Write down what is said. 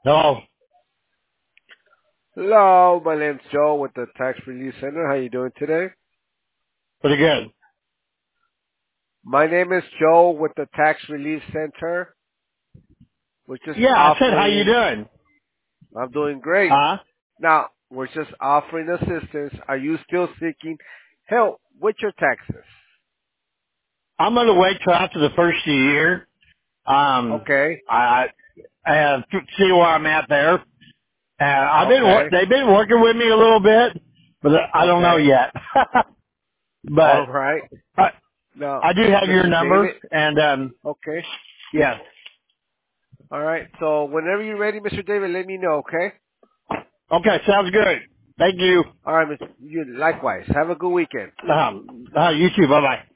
No, Hello, my name's Joe with the Tax Relief Center. How you doing today? pretty good. My name is Joe with the Tax Relief Center. We're just Yeah, I said, how you offering, doing? I'm doing great. Huh? Now, we're just offering assistance. Are you still seeking help with your taxes? I'm going to wait till after the first of the year. Okay, I see where I'm at there. okay, They've been working with me a little bit, but I don't know okay. yet. All but right. I, Now, I do have your Mr. number, David, and okay. yes. All right. So whenever you're ready, Mr. David, let me know, okay? Okay, sounds good. Thank you. All right, you likewise. Have a good weekend. You too. Bye bye.